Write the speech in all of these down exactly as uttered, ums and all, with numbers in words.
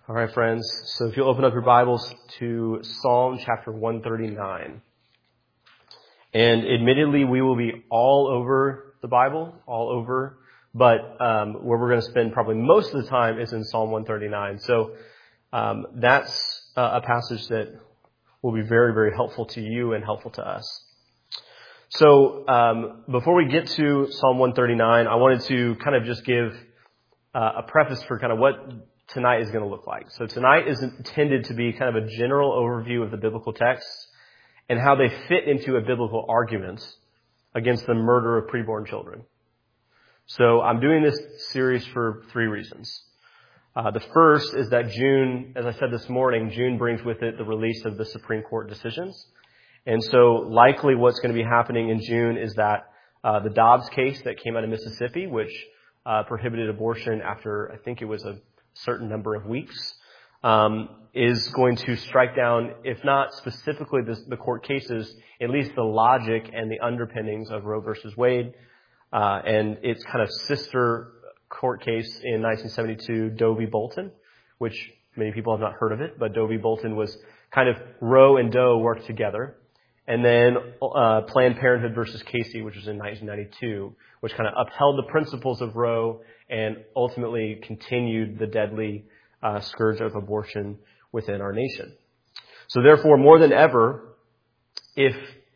All right, friends. So if you'll open up your Bibles to Psalm chapter one thirty-nine. And admittedly, we will be all over the Bible, all over. But um, where we're going to spend probably most of the time is in Psalm one thirty-nine. So um, that's uh, a passage that will be very, very helpful to you and helpful to us. So um, before we get to Psalm one thirty-nine, I wanted to kind of just give uh, a preface for kind of what tonight is going to look like. So tonight is intended to be kind of a general overview of the biblical texts and how they fit into a biblical argument against the murder of preborn children. So I'm doing this series for three reasons. Uh, the first is that June, as I said this morning, June brings with it the release of the Supreme Court decisions. And so likely what's going to be happening in June is that uh, the Dobbs case that came out of Mississippi, which uh, prohibited abortion after, I think it was a certain number of weeks, um, is going to strike down, if not specifically the, the court cases, at least the logic and the underpinnings of Roe versus Wade, uh, and its kind of sister court case in nineteen seventy-two, Doe v. Bolton, which many people have not heard of it, but Doe v. Bolton was kind of Roe and Doe worked together. And then uh, Planned Parenthood versus Casey, which was in nineteen ninety-two, which kind of upheld the principles of Roe and ultimately continued the deadly uh, scourge of abortion within our nation. So therefore, more than ever, if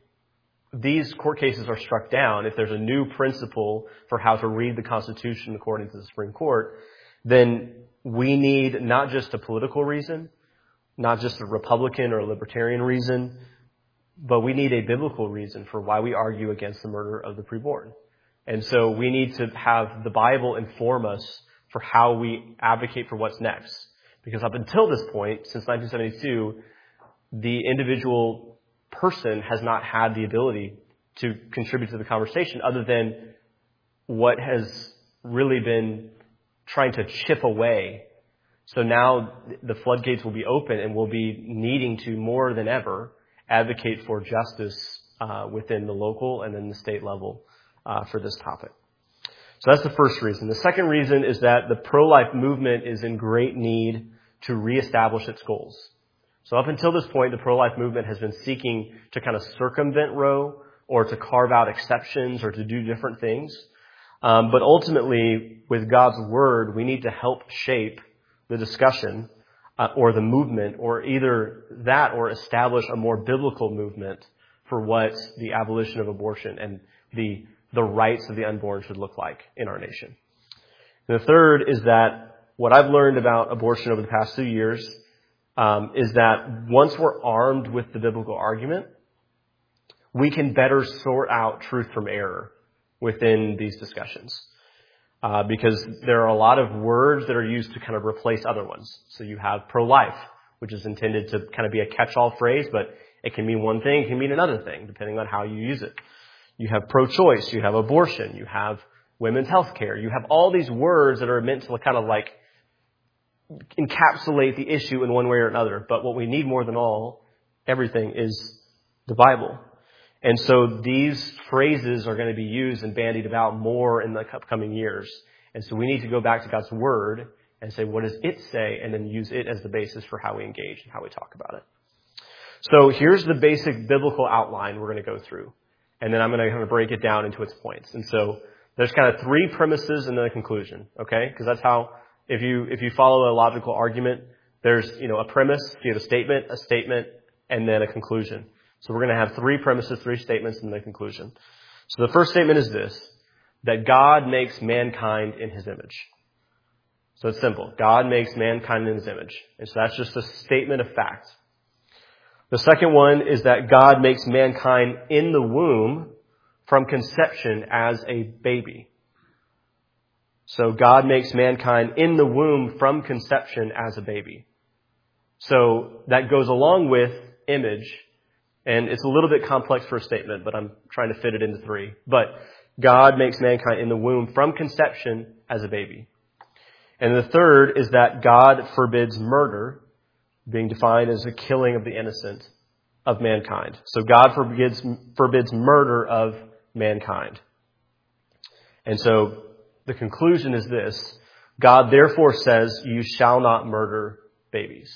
these court cases are struck down, if there's a new principle for how to read the Constitution according to the Supreme Court, then we need not just a political reason, not just a Republican or a libertarian reason, but we need a biblical reason for why we argue against the murder of the preborn. And so we need to have the Bible inform us for how we advocate for what's next. Because up until this point, since nineteen seventy-two, the individual person has not had the ability to contribute to the conversation other than what has really been trying to chip away. So now the floodgates will be open and we'll be needing to more than ever advocate for justice uh, within the local and then the state level uh, for this topic. So that's the first reason. The second reason is that the pro-life movement is in great need to reestablish its goals. So up until this point, the pro-life movement has been seeking to kind of circumvent Roe or to carve out exceptions or to do different things. Um, but ultimately, with God's word, we need to help shape the discussion Uh, or the movement, or either that or establish a more biblical movement for what the abolition of abortion and the the rights of the unborn should look like in our nation. And the third is that what I've learned about abortion over the past two years um, is that once we're armed with the biblical argument, we can better sort out truth from error within these discussions. Uh, because there are a lot of words that are used to kind of replace other ones. So you have pro-life, which is intended to kind of be a catch-all phrase, but it can mean one thing, it can mean another thing, depending on how you use it. You have pro-choice, you have abortion, you have women's health care. You have all these words that are meant to kind of like encapsulate the issue in one way or another. But what we need more than all, everything, is the Bible. And so these phrases are going to be used and bandied about more in the upcoming years. And so we need to go back to God's word and say, what does it say? And then use it as the basis for how we engage and how we talk about it. So here's the basic biblical outline we're going to go through. And then I'm going to kind of break it down into its points. And so there's kind of three premises and then a conclusion. Okay? Because that's how, if you, if you follow a logical argument, there's, you know, a premise, you have a statement, a statement, and then a conclusion. So we're going to have three premises, three statements, and then a conclusion. So the first statement is this, that God makes mankind in his image. So it's simple. God makes mankind in his image. And so that's just a statement of fact. The second one is that God makes mankind in the womb from conception as a baby. So God makes mankind in the womb from conception as a baby. So that goes along with image. And it's a little bit complex for a statement, but I'm trying to fit it into three. But God makes mankind in the womb from conception as a baby. And the third is that God forbids murder, being defined as a killing of the innocent of mankind. So God forbids, forbids murder of mankind. And so the conclusion is this, God therefore says, you shall not murder babies.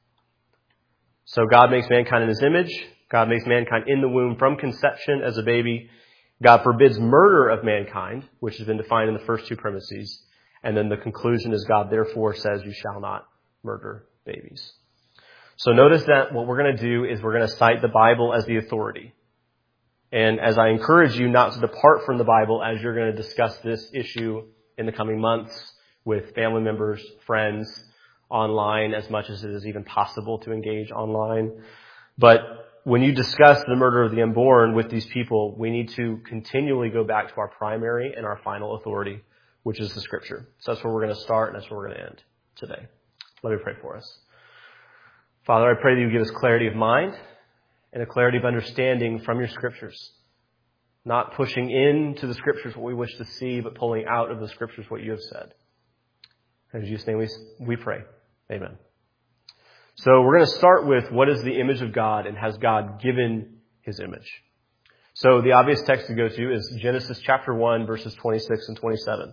So God makes mankind in his image. God makes mankind in the womb from conception as a baby. God forbids murder of mankind, which has been defined in the first two premises. And then the conclusion is God therefore says you shall not murder babies. So notice that what we're going to do is we're going to cite the Bible as the authority. And as I encourage you not to depart from the Bible as you're going to discuss this issue in the coming months with family members, friends, online, as much as it is even possible to engage online. But when you discuss the murder of the unborn with these people, we need to continually go back to our primary and our final authority, which is the Scripture. So that's where we're going to start, and that's where we're going to end today. Let me pray for us. Father, I pray that you give us clarity of mind and a clarity of understanding from your Scriptures. Not pushing into the Scriptures what we wish to see, but pulling out of the Scriptures what you have said. In Jesus' name we, we pray. Amen. So we're going to start with what is the image of God and has God given his image. So the obvious text to go to is Genesis chapter one, verses twenty-six and twenty-seven.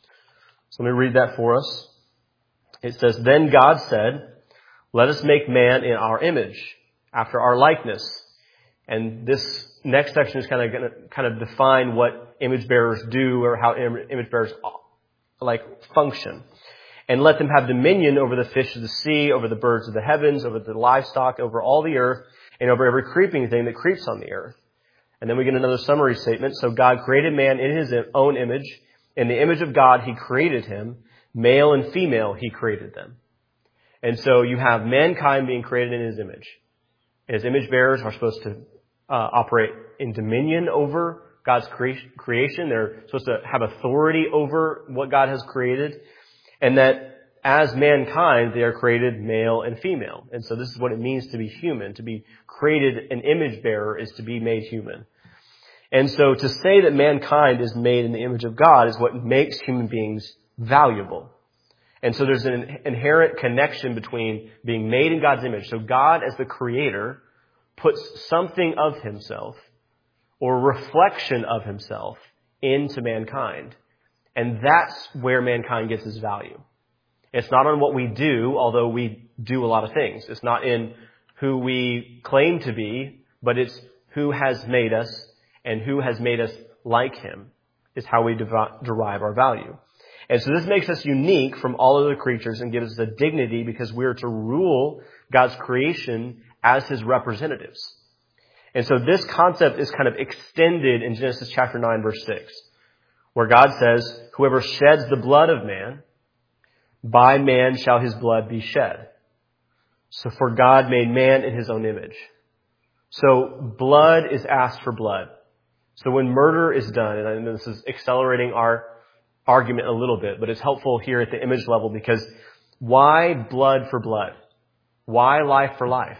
So let me read that for us. It says, "Then God said, let us make man in our image, after our likeness." And this next section is kind of going to kind of define what image bearers do or how image bearers like function. "And let them have dominion over the fish of the sea, over the birds of the heavens, over the livestock, over all the earth, and over every creeping thing that creeps on the earth." And then we get another summary statement. "So God created man in his own image. In the image of God, he created him. Male and female, he created them." And so you have mankind being created in his image. His image bearers are supposed to uh, operate in dominion over God's cre- creation. They're supposed to have authority over what God has created. And that as mankind, they are created male and female. And so this is what it means to be human. To be created an image bearer is to be made human. And so to say that mankind is made in the image of God is what makes human beings valuable. And so there's an inherent connection between being made in God's image. So God, as the creator, puts something of himself or reflection of himself into mankind. And that's where mankind gets its value. It's not on what we do, although we do a lot of things. It's not in who we claim to be, but it's who has made us and who has made us like him is how we derive our value. And so this makes us unique from all other creatures and gives us a dignity because we are to rule God's creation as his representatives. And so this concept is kind of extended in Genesis chapter nine, verse six. Where God says, "Whoever sheds the blood of man, by man shall his blood be shed." So for God made man in his own image. So blood is asked for blood. So when murder is done, and I know this is accelerating our argument a little bit, but it's helpful here at the image level because why blood for blood? Why life for life?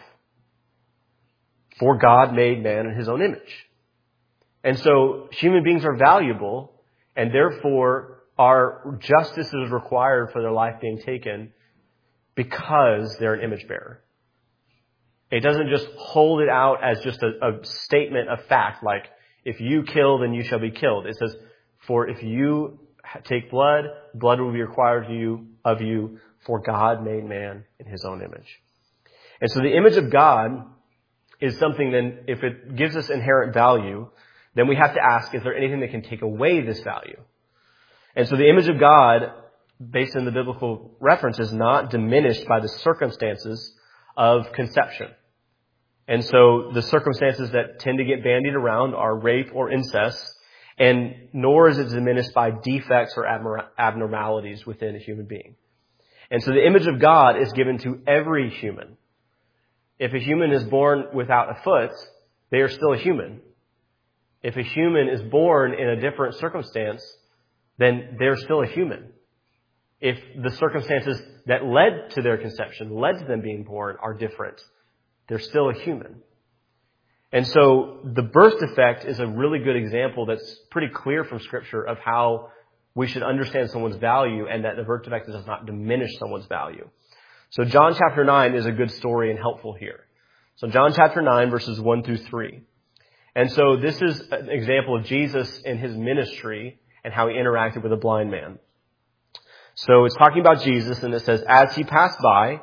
For God made man in his own image. And so human beings are valuable. And therefore, our justice is required for their life being taken because they're an image bearer. It doesn't just hold it out as just a, a statement of fact, like, if you kill, then you shall be killed. It says, for if you take blood, blood will be required of you, of you, for God made man in his own image. And so the image of God is something then, if it gives us inherent value, then we have to ask, is there anything that can take away this value? And so the image of God, based on the biblical reference, is not diminished by the circumstances of conception. And so the circumstances that tend to get bandied around are rape or incest, and nor is it diminished by defects or abnormalities within a human being. And so the image of God is given to every human. If a human is born without a foot, they are still a human. If a human is born in a different circumstance, then they're still a human. If the circumstances that led to their conception, led to them being born, are different, they're still a human. And so the birth defect is a really good example that's pretty clear from Scripture of how we should understand someone's value and that the birth defect does not diminish someone's value. So John chapter nine is a good story and helpful here. So John chapter nine, verses one through three. And so this is an example of Jesus in his ministry and how he interacted with a blind man. So it's talking about Jesus, and it says, as he passed by,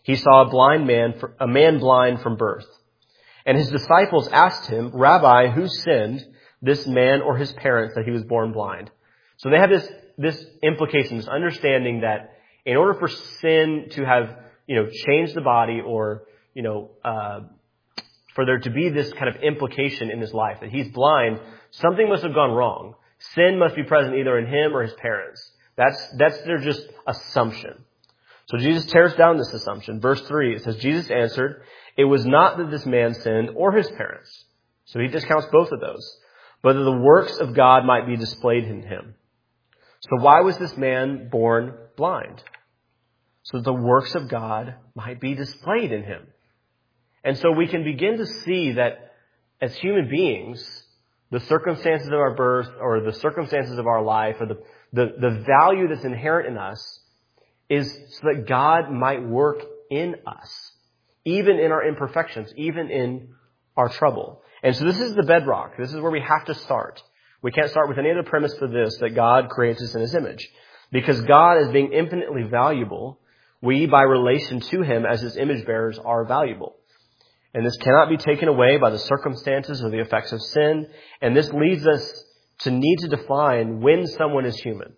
he saw a blind man, a man blind from birth. And his disciples asked him, Rabbi, who sinned, this man or his parents, that he was born blind? So they have this, this implication, this understanding that in order for sin to have, you know, changed the body or, you know, uh, for there to be this kind of implication in his life, that he's blind, something must have gone wrong. Sin must be present either in him or his parents. That's, that's their just assumption. So Jesus tears down this assumption. Verse three, it says, Jesus answered, it was not that this man sinned or his parents. So he discounts both of those, but that the works of God might be displayed in him. So why was this man born blind? So that the works of God might be displayed in him. And so we can begin to see that as human beings, the circumstances of our birth or the circumstances of our life or the, the, the value that's inherent in us is so that God might work in us, even in our imperfections, even in our trouble. And so this is the bedrock. This is where we have to start. We can't start with any other premise for this, that God creates us in his image. Because God, as being infinitely valuable, we, by relation to him as his image bearers, are valuable. And this cannot be taken away by the circumstances or the effects of sin. And this leads us to need to define when someone is human.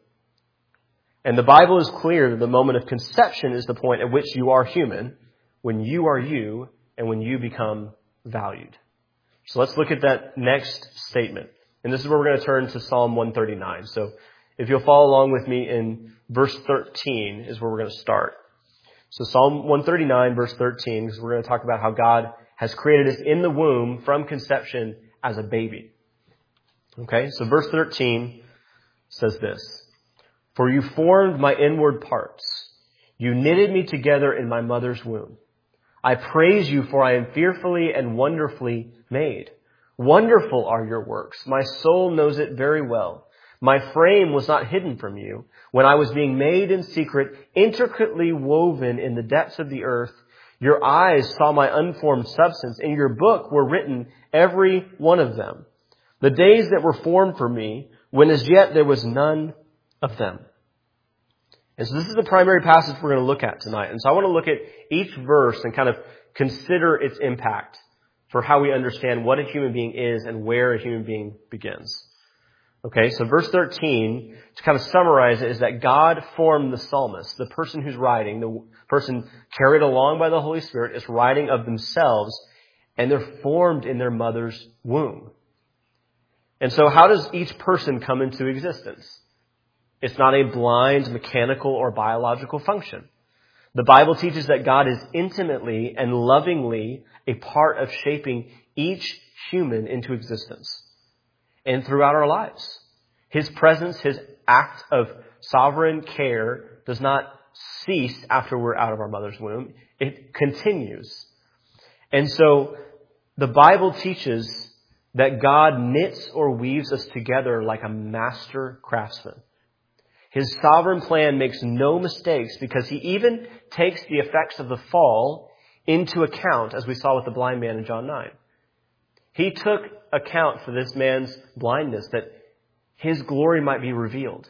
And the Bible is clear that the moment of conception is the point at which you are human, when you are you, and when you become valued. So let's look at that next statement. And this is where we're going to turn to Psalm one thirty-nine. So if you'll follow along with me in verse thirteen is where we're going to start. So Psalm one thirty-nine, verse thirteen, because we're going to talk about how God has created us in the womb from conception as a baby. Okay, so verse thirteen says this, for you formed my inward parts. You knitted me together in my mother's womb. I praise you, for I am fearfully and wonderfully made. Wonderful are your works. My soul knows it very well. My frame was not hidden from you when I was being made in secret, intricately woven in the depths of the earth. Your eyes saw my unformed substance. In your book were written, every one of them. The days that were formed for me, when as yet there was none of them. And so this is the primary passage we're going to look at tonight. And so I want to look at each verse and kind of consider its impact for how we understand what a human being is and where a human being begins. Okay, so verse thirteen, to kind of summarize it, is that God formed the psalmist, the person who's writing, the person carried along by the Holy Spirit is writing of themselves, and they're formed in their mother's womb. And so how does each person come into existence? It's not a blind, mechanical, or biological function. The Bible teaches that God is intimately and lovingly a part of shaping each human into existence. And throughout our lives, his presence, his act of sovereign care does not cease after we're out of our mother's womb. It continues. And so the Bible teaches that God knits or weaves us together like a master craftsman. His sovereign plan makes no mistakes because he even takes the effects of the fall into account, as we saw with the blind man in John nine. He took account for this man's blindness, that his glory might be revealed.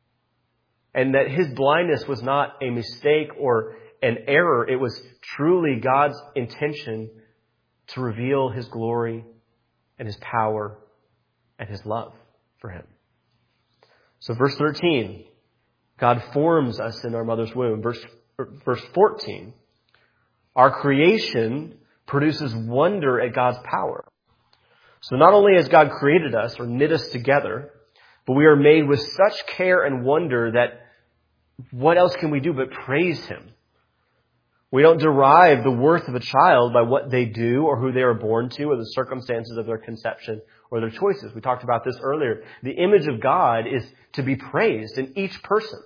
And that his blindness was not a mistake or an error. It was truly God's intention to reveal his glory and his power and his love for him. So verse thirteen, God forms us in our mother's womb. Verse, verse fourteen, our creation produces wonder at God's power. So not only has God created us or knit us together, but we are made with such care and wonder that what else can we do but praise him? We don't derive the worth of a child by what they do or who they are born to or the circumstances of their conception or their choices. We talked about this earlier. The image of God is to be praised in each person.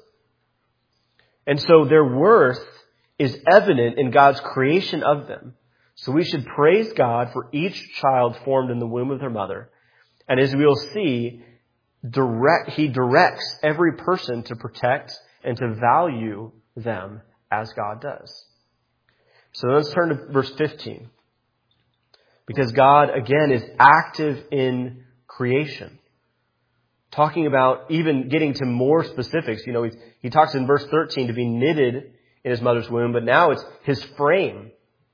And so their worth is evident in God's creation of them. So we should praise God for each child formed in the womb of their mother. And as we will see, direct, he directs every person to protect and to value them as God does. So let's turn to verse fifteen. Because God, again, is active in creation. Talking about even getting to more specifics. You know, he, he talks in verse thirteen to be knitted in his mother's womb, but now it's his frame,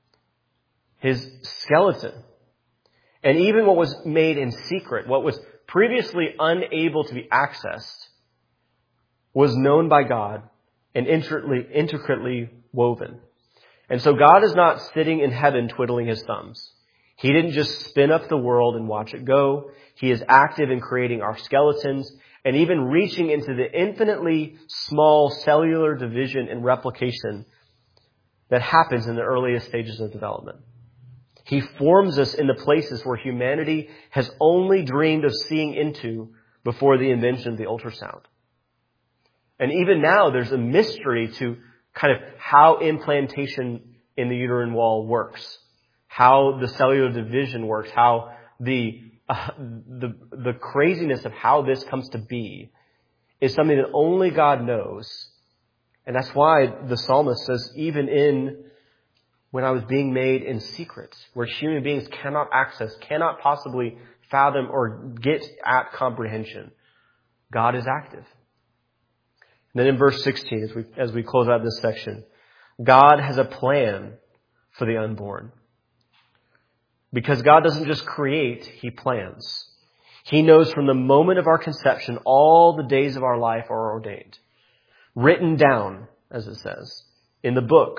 his skeleton. And even what was made in secret, what was previously unable to be accessed, was known by God and intricately, intricately woven. And so God is not sitting in heaven twiddling his thumbs. He didn't just spin up the world and watch it go. He is active in creating our skeletons and even reaching into the infinitely small cellular division and replication that happens in the earliest stages of development. He forms us in the places where humanity has only dreamed of seeing into before the invention of the ultrasound. And even now, there's a mystery to kind of how implantation in the uterine wall works, how the cellular division works, how the uh, the the craziness of how this comes to be is something that only God knows. And that's why the psalmist says, even in when I was being made in secret, where human beings cannot access, cannot possibly fathom or get at comprehension, God is active. And then in verse sixteen, as we, as we close out this section, God has a plan for the unborn. Because God doesn't just create, He plans. He knows from the moment of our conception, all the days of our life are ordained. Written down, as it says, in the book.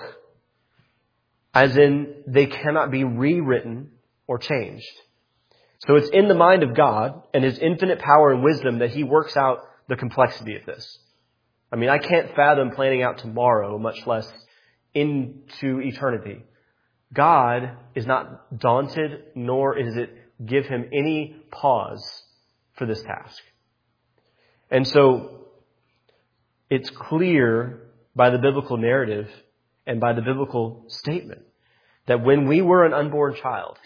As in, they cannot be rewritten or changed. So it's in the mind of God and His infinite power and wisdom that He works out the complexity of this. I mean, I can't fathom planning out tomorrow, much less into eternity. God is not daunted, nor does it give Him any pause for this task. And so, it's clear by the biblical narrative and by the biblical statement that when we were an unborn child,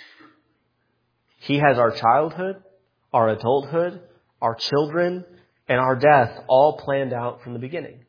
He has our childhood, our adulthood, our children, and our death all planned out from the beginning.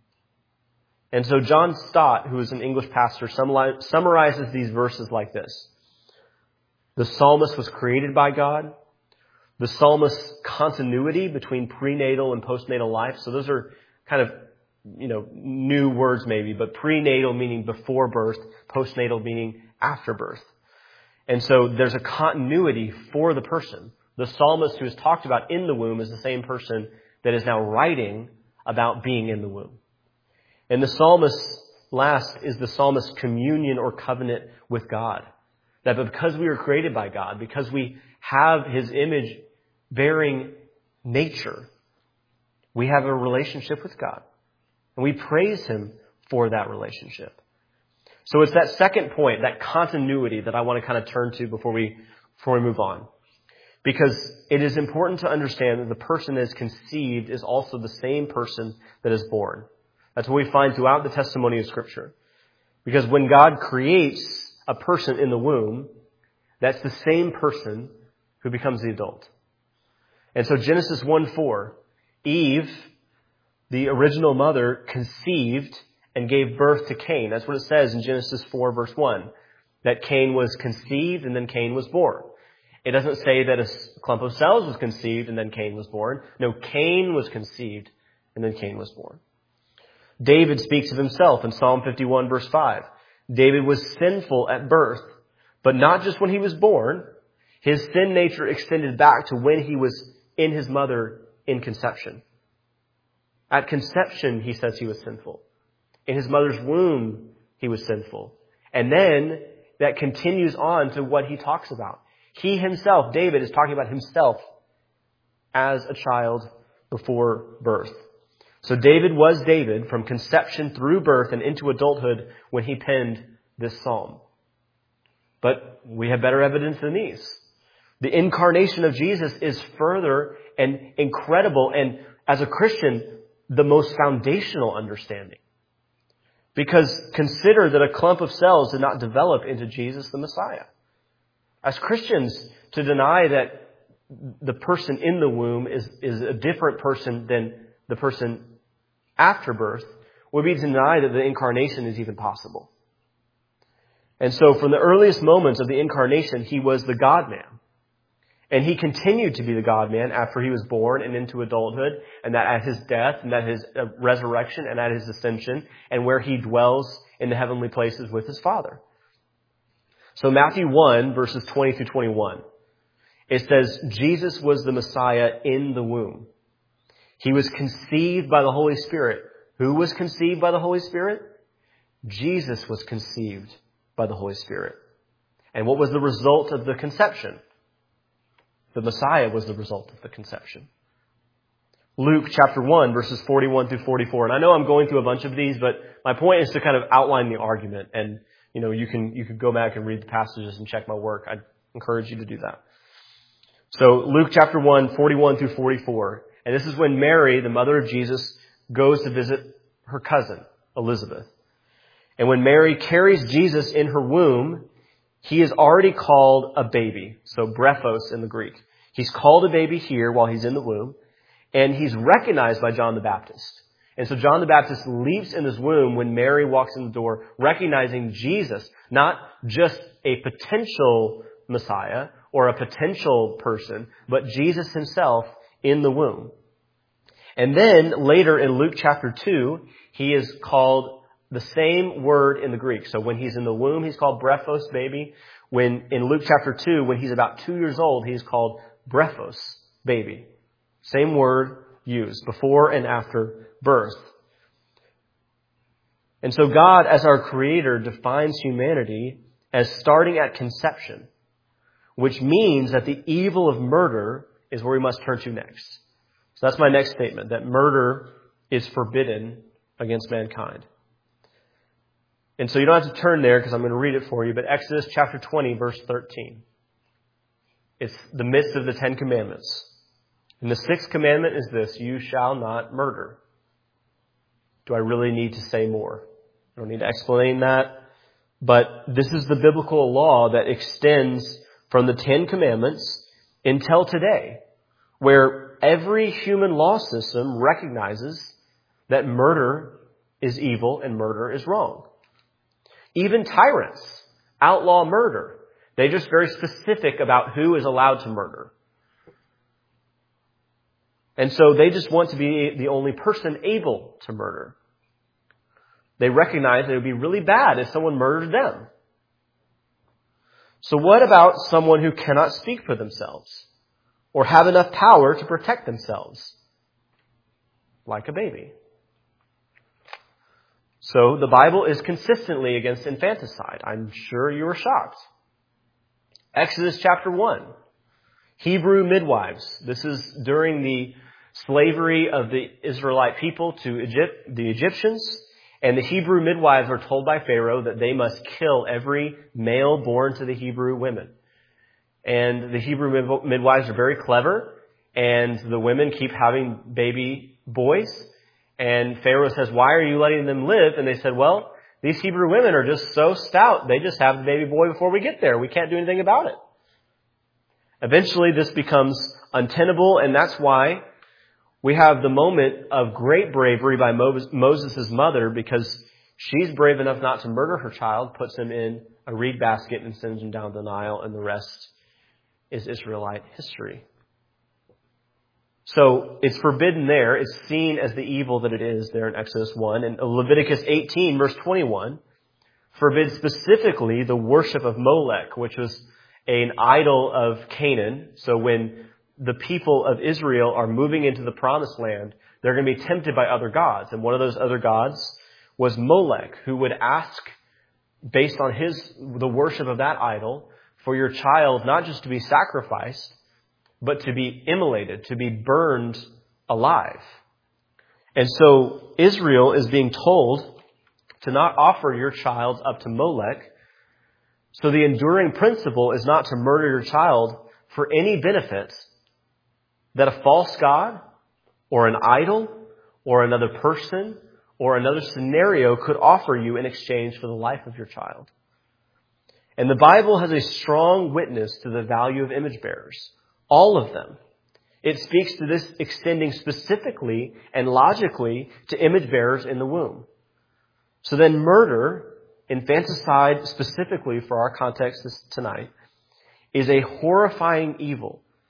And so John Stott, who is an English pastor, summarizes these verses like this. The psalmist was created by God. The psalmist's continuity between prenatal and postnatal life. So those are kind of, you know, new words maybe, but prenatal meaning before birth, postnatal meaning after birth. And so there's a continuity for the person. The psalmist who is talked about in the womb is the same person that is now writing about being in the womb. And the psalmist, last, is the psalmist's communion or covenant with God. That because we were created by God, because we have His image bearing nature, we have a relationship with God. And we praise Him for that relationship. So it's that second point, that continuity, that I want to kind of turn to before we, before we move on. Because it is important to understand that the person that is conceived is also the same person that is born. That's what we find throughout the testimony of Scripture. Because when God creates a person in the womb, that's the same person who becomes the adult. And so Genesis one four, Eve, the original mother, conceived and gave birth to Cain. That's what it says in Genesis four verse one. That Cain was conceived and then Cain was born. It doesn't say that a clump of cells was conceived and then Cain was born. No, Cain was conceived and then Cain was born. David speaks of himself in Psalm fifty-one verse five. David was sinful at birth, but not just when he was born. His sin nature extended back to when he was in his mother in conception. At conception, he says he was sinful. In his mother's womb, he was sinful. And then that continues on to what he talks about. He himself, David, is talking about himself as a child before birth. So David was David from conception through birth and into adulthood when he penned this psalm. But we have better evidence than these. The incarnation of Jesus is further and incredible, and as a Christian, the most foundational understanding. Because consider that a clump of cells did not develop into Jesus the Messiah. As Christians, to deny that the person in the womb is, is a different person than the person after birth would be to deny that the incarnation is even possible. And so from the earliest moments of the incarnation, He was the God-man. And he continued to be the God-man after he was born and into adulthood, and that at his death, and at his resurrection, and at his ascension, and where he dwells in the heavenly places with his Father. So Matthew one, verses twenty through twenty-one, it says, Jesus was the Messiah in the womb. He was conceived by the Holy Spirit. Who was conceived by the Holy Spirit? Jesus was conceived by the Holy Spirit. And what was the result of the conception? The Messiah was the result of the conception. Luke chapter one, verses forty-one through forty-four. And I know I'm going through a bunch of these, but my point is to kind of outline the argument. And, you know, you can, you can go back and read the passages and check my work. I encourage you to do that. So Luke chapter one, forty-one through forty-four. And this is when Mary, the mother of Jesus, goes to visit her cousin, Elizabeth. And when Mary carries Jesus in her womb, he is already called a baby. So brephos in the Greek. He's called a baby here while he's in the womb. And he's recognized by John the Baptist. And so John the Baptist leaps in his womb when Mary walks in the door, recognizing Jesus, not just a potential Messiah or a potential person, but Jesus himself in the womb. And then later in Luke chapter two, he is called the same word in the Greek. So when he's in the womb, he's called brephos, baby. When in Luke chapter two, when he's about two years old, he's called brephos, baby. Same word used before and after birth. And so God, as our Creator, defines humanity as starting at conception, which means that the evil of murder is where we must turn to next. So that's my next statement, that murder is forbidden against mankind. And so you don't have to turn there because I'm going to read it for you, but Exodus chapter twenty, verse thirteen. It's the midst of the Ten Commandments. And the sixth commandment is this: you shall not murder. Do I really need to say more? I don't need to explain that. But this is the biblical law that extends from the Ten Commandments until today, where every human law system recognizes that murder is evil and murder is wrong. Even tyrants outlaw murder. They're just very specific about who is allowed to murder. And so they just want to be the only person able to murder. They recognize that it would be really bad if someone murdered them. So what about someone who cannot speak for themselves or have enough power to protect themselves? Like a baby. So the Bible is consistently against infanticide. I'm sure you were shocked. Exodus chapter one. Hebrew midwives. This is during the slavery of the Israelite people to Egypt, the Egyptians. And the Hebrew midwives are told by Pharaoh that they must kill every male born to the Hebrew women. And the Hebrew midwives are very clever. And the women keep having baby boys. And Pharaoh says, why are you letting them live? And they said, well, these Hebrew women are just so stout. They just have the baby boy before we get there. We can't do anything about it. Eventually, this becomes untenable, and that's why we have the moment of great bravery by Moses' mother, because she's brave enough not to murder her child, puts him in a reed basket and sends him down the Nile, and the rest is Israelite history. So it's forbidden there. It's seen as the evil that it is there in Exodus one. And Leviticus eighteen, verse twenty-one, forbids specifically the worship of Molech, which was an idol of Canaan. So when the people of Israel are moving into the promised land, they're going to be tempted by other gods. And one of those other gods was Molech, who would ask, based on his the worship of that idol, for your child not just to be sacrificed, but to be immolated, to be burned alive. And so Israel is being told to not offer your child up to Molech. So the enduring principle is not to murder your child for any benefit that a false god or an idol or another person or another scenario could offer you in exchange for the life of your child. And the Bible has a strong witness to the value of image bearers. All of them. It speaks to this extending specifically and logically to image bearers in the womb. So then murder, infanticide specifically for our context this, tonight, is a horrifying evil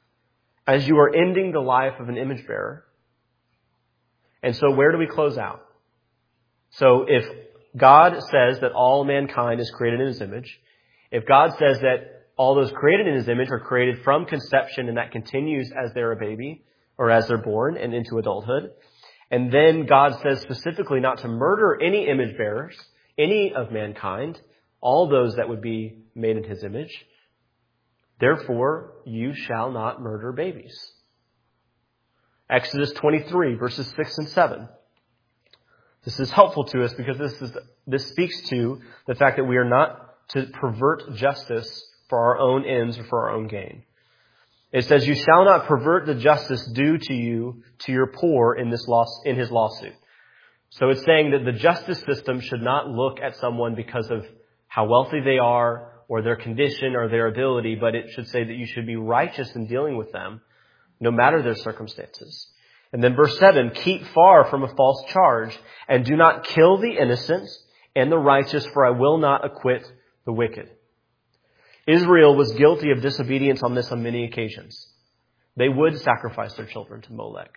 as you are ending the life of an image bearer. And so where do we close out? So if God says that all mankind is created in His image, if God says that all those created in His image are created from conception and that continues as they're a baby or as they're born and into adulthood, and then God says specifically not to murder any image bearers, any of mankind, all those that would be made in His image, therefore you shall not murder babies. Exodus twenty-three, verses six and seven. This is helpful to us because this is this speaks to the fact that we are not to pervert justice for our own ends or for our own gain. It says, "You shall not pervert the justice due to you to your poor in this law, in his lawsuit." So it's saying that the justice system should not look at someone because of how wealthy they are or their condition or their ability, but it should say that you should be righteous in dealing with them, no matter their circumstances. And then verse seven, "Keep far from a false charge, and do not kill the innocent and the righteous, for I will not acquit the wicked." Israel was guilty of disobedience on this on many occasions. They would sacrifice their children to Molech.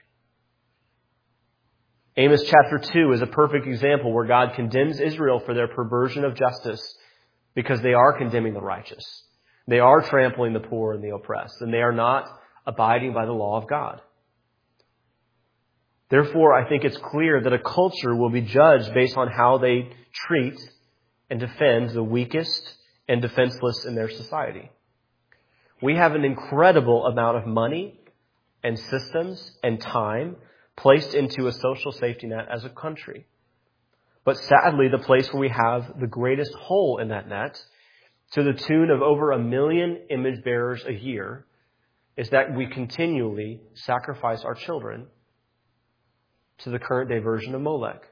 Amos chapter two is a perfect example where God condemns Israel for their perversion of justice because they are condemning the righteous. They are trampling the poor and the oppressed, and they are not abiding by the law of God. Therefore, I think it's clear that a culture will be judged based on how they treat and defend the weakest and defenseless in their society. We have an incredible amount of money and systems and time placed into a social safety net as a country. But sadly, the place where we have the greatest hole in that net, to the tune of over a million image bearers a year, is that we continually sacrifice our children to the current day version of Molech.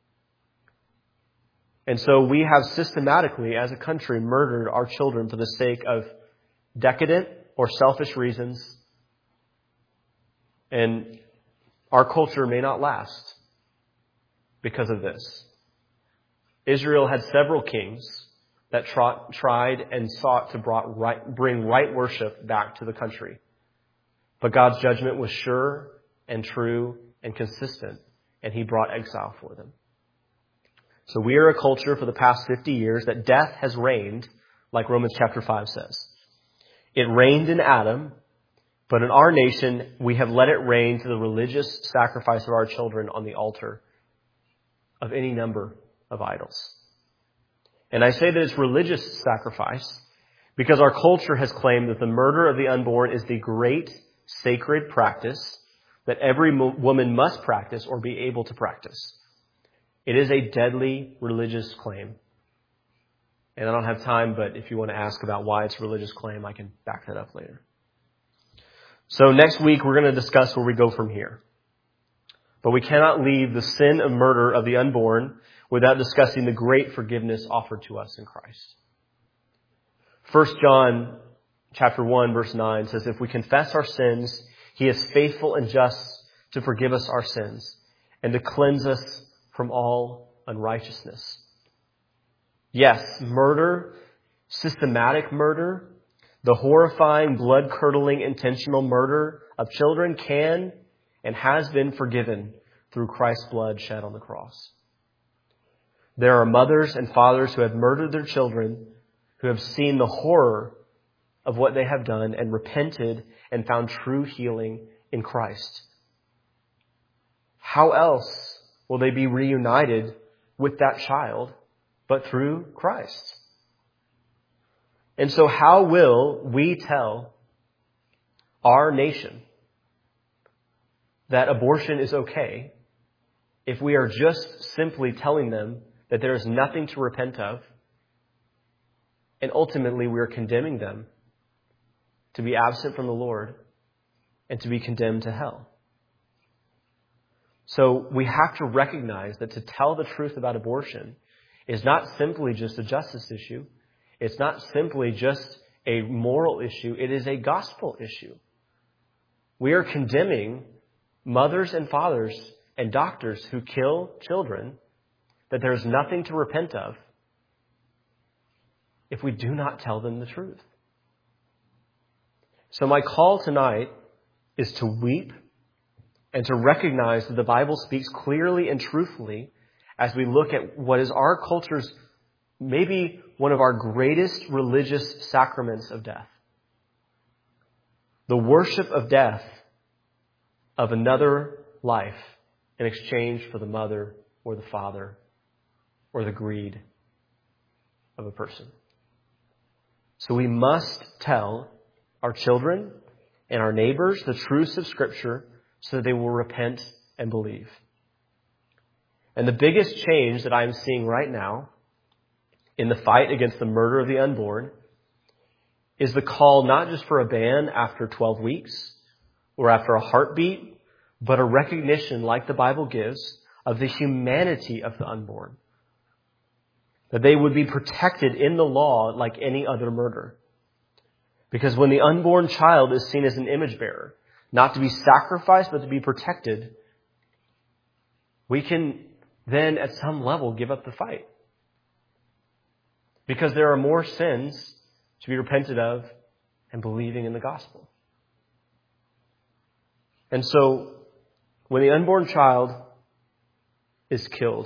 And so we have systematically, as a country, murdered our children for the sake of decadent or selfish reasons. And our culture may not last because of this. Israel had several kings that trot, tried and sought to brought right, bring right worship back to the country. But God's judgment was sure and true and consistent, and He brought exile for them. So we are a culture for the past fifty years that death has reigned, like Romans chapter five says. It reigned in Adam, but in our nation, we have let it reign to the religious sacrifice of our children on the altar of any number of idols. And I say that it's religious sacrifice because our culture has claimed that the murder of the unborn is the great sacred practice that every woman must practice or be able to practice. It is a deadly religious claim. And I don't have time, but if you want to ask about why it's a religious claim, I can back that up later. So next week, we're going to discuss where we go from here. But we cannot leave the sin of murder of the unborn without discussing the great forgiveness offered to us in Christ. First John chapter one, verse nine says, "If we confess our sins, He is faithful and just to forgive us our sins and to cleanse us from all unrighteousness." Yes, murder, systematic murder, the horrifying, blood-curdling, intentional murder of children can and has been forgiven through Christ's blood shed on the cross. There are mothers and fathers who have murdered their children, who have seen the horror of what they have done and repented and found true healing in Christ. How else will they be reunited with that child but through Christ? And so how will we tell our nation that abortion is okay if we are just simply telling them that there is nothing to repent of, and ultimately we are condemning them to be absent from the Lord and to be condemned to hell? So we have to recognize that to tell the truth about abortion is not simply just a justice issue. It's not simply just a moral issue. It is a gospel issue. We are condemning mothers and fathers and doctors who kill children, that there is nothing to repent of, if we do not tell them the truth. So my call tonight is to weep and to recognize that the Bible speaks clearly and truthfully as we look at what is our culture's maybe one of our greatest religious sacraments of death. The worship of death of another life in exchange for the mother or the father or the greed of a person. So we must tell our children and our neighbors the truths of Scripture so that they will repent and believe. And the biggest change that I'm seeing right now in the fight against the murder of the unborn is the call not just for a ban after twelve weeks or after a heartbeat, but a recognition, like the Bible gives, of the humanity of the unborn. That they would be protected in the law like any other murder. Because when the unborn child is seen as an image bearer, not to be sacrificed, but to be protected, we can then at some level give up the fight. Because there are more sins to be repented of and believing in the gospel. And so, when the unborn child is killed,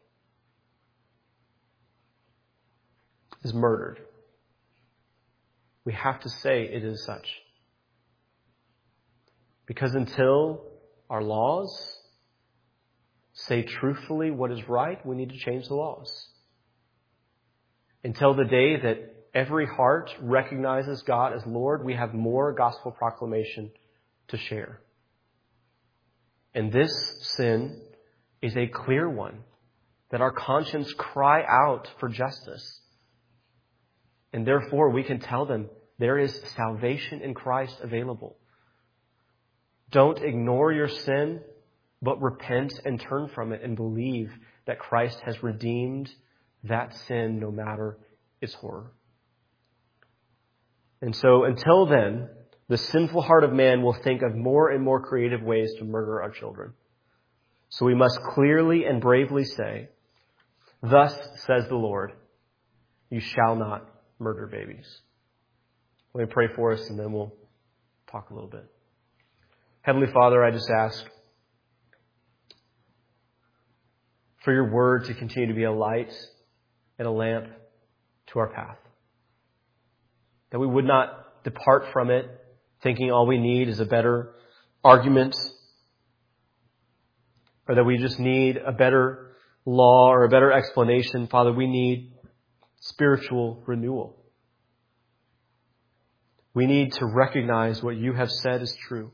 is murdered, we have to say it is such. Because until our laws say truthfully what is right, we need to change the laws. Until the day that every heart recognizes God as Lord, we have more gospel proclamation to share. And this sin is a clear one, that our conscience cry out for justice. And therefore we can tell them there is salvation in Christ available. Don't ignore your sin, but repent and turn from it and believe that Christ has redeemed that sin no matter its horror. And so until then, the sinful heart of man will think of more and more creative ways to murder our children. So we must clearly and bravely say, "Thus says the Lord, you shall not murder babies." Let me pray for us and then we'll talk a little bit. Heavenly Father, I just ask for your word to continue to be a light and a lamp to our path. That we would not depart from it thinking all we need is a better argument, or that we just need a better law or a better explanation. Father, we need spiritual renewal. We need to recognize what you have said is true.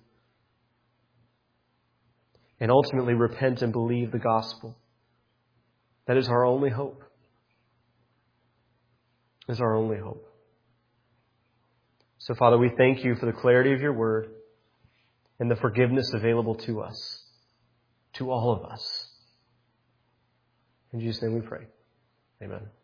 And ultimately repent and believe the gospel. That is our only hope. Is our only hope. So, Father, we thank you for the clarity of your word and the forgiveness available to us, to all of us. In Jesus' name we pray. Amen.